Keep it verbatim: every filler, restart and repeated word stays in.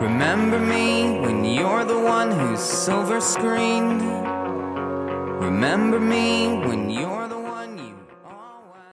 Remember me when you're the one who's silver screened. Remember me when you're